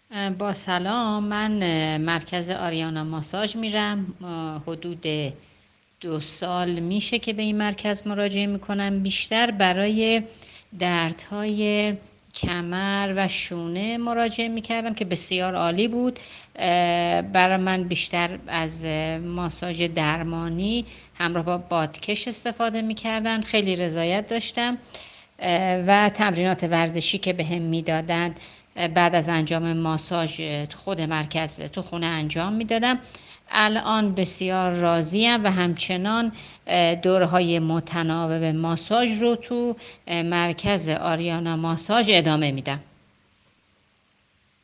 با سلام. من مرکز آریانا ماساژ میرم. حدود 2 سال میشه که به این مرکز مراجعه میکنم. بیشتر برای دردهای کمر و شونه مراجعه میکردم که بسیار عالی بود. برای من بیشتر از ماساژ درمانی همراه با بادکش استفاده میکردن. خیلی رضایت داشتم و تمرینات ورزشی که بهم میدادن بعد از انجام ماساژ خود مرکز تو خونه انجام میدادم. الان بسیار راضیم و همچنان دورهای متناوب ماساژ رو تو مرکز آریانا ماساژ ادامه میدم.